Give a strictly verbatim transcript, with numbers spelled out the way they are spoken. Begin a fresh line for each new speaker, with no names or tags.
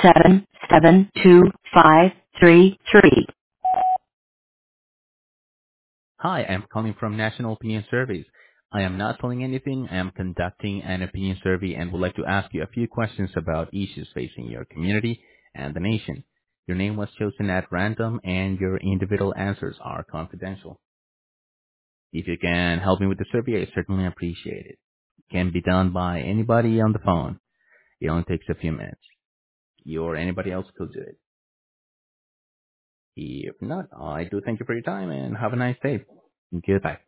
seven seven two five three three.
Hi, I'm calling from National Opinion Surveys. I am not selling anything. I am conducting an opinion survey and would like to ask you a few questions about issues facing your community and the nation. Your name was chosen at random and your individual answers are confidential. If you can help me with the survey, I certainly appreciate it. It can be done by anybody on the phone. It only takes a few minutes. You or anybody else could do it. If not, I do thank you for your time and have a nice day. Goodbye.